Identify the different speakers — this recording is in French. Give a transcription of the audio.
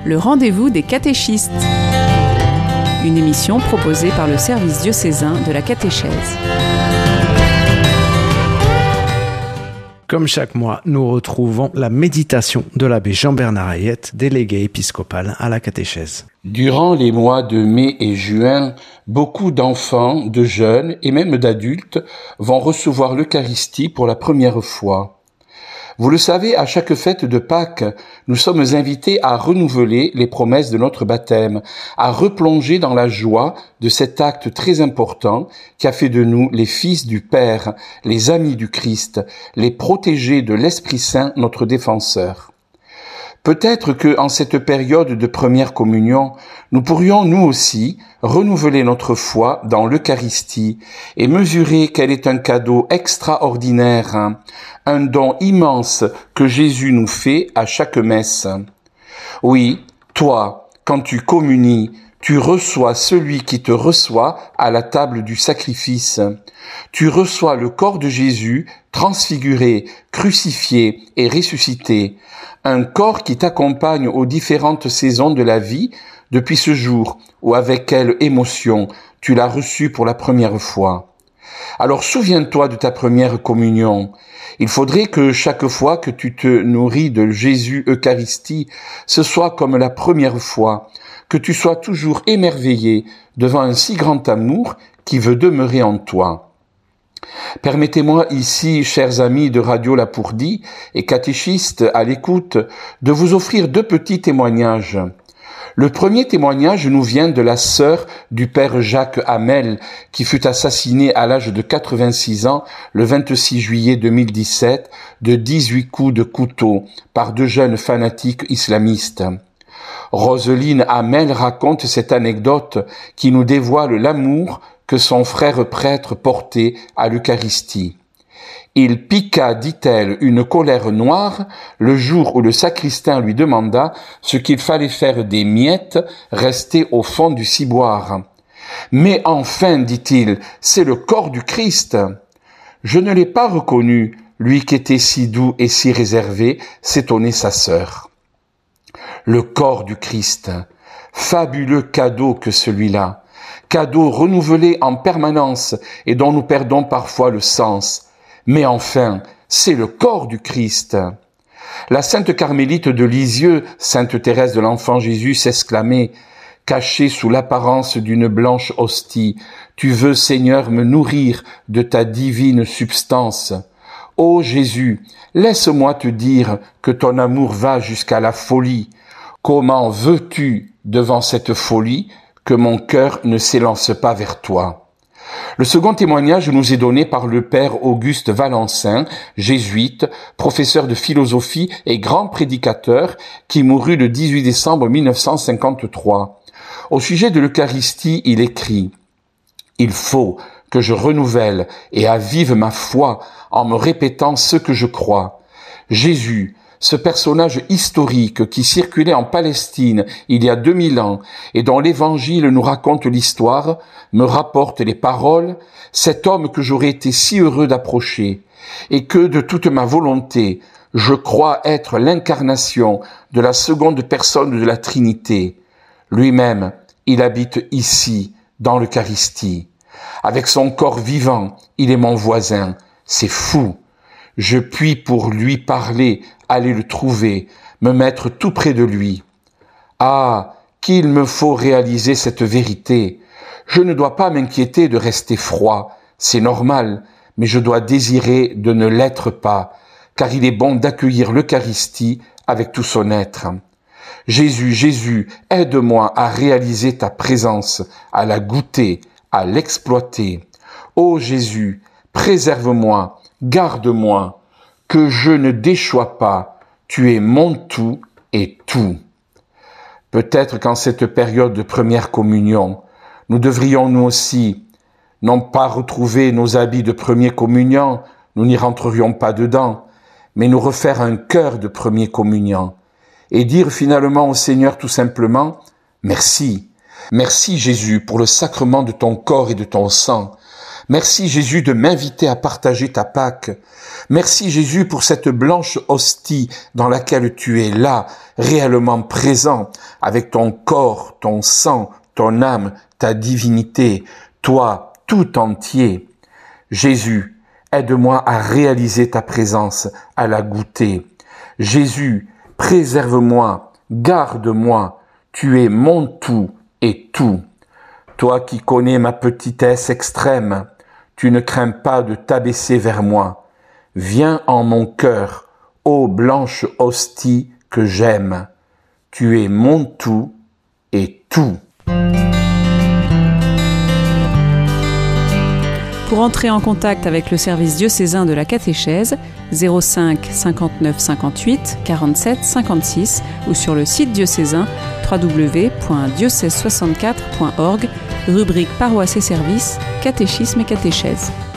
Speaker 1: Le rendez-vous des catéchistes. Une émission proposée par le service diocésain de la catéchèse.
Speaker 2: Comme chaque mois, nous retrouvons la méditation de l'abbé Jean-Bernard Hayette, délégué épiscopal à la catéchèse.
Speaker 3: Durant les mois de mai et juin, beaucoup d'enfants, de jeunes et même d'adultes vont recevoir l'Eucharistie pour la première fois. Vous le savez, à chaque fête de Pâques, nous sommes invités à renouveler les promesses de notre baptême, à replonger dans la joie de cet acte très important qui a fait de nous les fils du Père, les amis du Christ, les protégés de l'Esprit Saint, notre défenseur. Peut-être que, en cette période de première communion, nous pourrions nous aussi renouveler notre foi dans l'Eucharistie et mesurer qu'elle est un cadeau extraordinaire, un don immense que Jésus nous fait à chaque messe. Oui, toi, quand tu communies, tu reçois celui qui te reçoit à la table du sacrifice. Tu reçois le corps de Jésus transfiguré, crucifié et ressuscité. Un corps qui t'accompagne aux différentes saisons de la vie depuis ce jour où avec quelle émotion tu l'as reçu pour la première fois. Alors souviens-toi de ta première communion. Il faudrait que chaque fois que tu te nourris de Jésus Eucharistie, ce soit comme la première fois, que tu sois toujours émerveillé devant un si grand amour qui veut demeurer en toi. Permettez-moi ici, chers amis de Radio La Pourdie et catéchistes à l'écoute, de vous offrir 2 petits témoignages. Le premier témoignage nous vient de la sœur du père Jacques Hamel, qui fut assassinée à l'âge de 86 ans le 26 juillet 2017 de 18 coups de couteau par 2 jeunes fanatiques islamistes. Roseline Hamel raconte cette anecdote qui nous dévoile l'amour que son frère prêtre portait à l'Eucharistie. Il piqua, dit-elle, une colère noire le jour où le sacristain lui demanda ce qu'il fallait faire des miettes restées au fond du ciboire. « Mais enfin, dit-il, c'est le corps du Christ !» Je ne l'ai pas reconnu, lui qui était si doux et si réservé, s'étonnait sa sœur. Le corps du Christ, fabuleux cadeau que celui-là, cadeau renouvelé en permanence et dont nous perdons parfois le sens. Mais enfin, c'est le corps du Christ. La sainte carmélite de Lisieux, sainte Thérèse de l'Enfant Jésus, s'exclamait, cachée sous l'apparence d'une blanche hostie, « Tu veux, Seigneur, me nourrir de ta divine substance. Ô Jésus, laisse-moi te dire que ton amour va jusqu'à la folie. Comment veux-tu, devant cette folie, que mon cœur ne s'élance pas vers toi ?» Le second témoignage nous est donné par le père Auguste Valencin, jésuite, professeur de philosophie et grand prédicateur, qui mourut le 18 décembre 1953. Au sujet de l'Eucharistie, il écrit « Il faut que je renouvelle et avive ma foi en me répétant ce que je crois. Jésus, ce personnage historique qui circulait en Palestine il y a 2000 ans et dont l'Évangile nous raconte l'histoire, me rapporte les paroles, cet homme que j'aurais été si heureux d'approcher et que de toute ma volonté, je crois être l'incarnation de la seconde personne de la Trinité. Lui-même, il habite ici, dans l'Eucharistie. Avec son corps vivant, il est mon voisin. C'est fou. Je puis pour lui parler, aller le trouver, me mettre tout près de lui. Ah, qu'il me faut réaliser cette vérité. Je ne dois pas m'inquiéter de rester froid, c'est normal, mais je dois désirer de ne l'être pas, car il est bon d'accueillir l'Eucharistie avec tout son être. Jésus, Jésus, aide-moi à réaliser ta présence, à la goûter, à l'exploiter. Ô Jésus, préserve-moi, garde-moi, que je ne déchois pas, tu es mon tout et tout. Peut-être qu'en cette période de première communion, nous devrions nous aussi, non pas retrouver nos habits de première communion, nous n'y rentrerions pas dedans, mais nous refaire un cœur de première communion et dire finalement au Seigneur tout simplement « Merci, merci Jésus pour le sacrement de ton corps et de ton sang. Merci Jésus de m'inviter à partager ta Pâque. Merci Jésus pour cette blanche hostie dans laquelle tu es là, réellement présent, avec ton corps, ton sang, ton âme, ta divinité, toi tout entier. Jésus, aide-moi à réaliser ta présence, à la goûter. Jésus, préserve-moi, garde-moi, tu es mon tout et tout. Toi qui connais ma petitesse extrême, tu ne crains pas de t'abaisser vers moi. Viens en mon cœur, ô blanche hostie que j'aime. Tu es mon tout et tout.
Speaker 1: Pour entrer en contact avec le service diocésain de la catéchèse, 05 59 58 47 56 ou sur le site diocésain www.diocèse64.org, rubrique paroisse et services, catéchisme et catéchèse.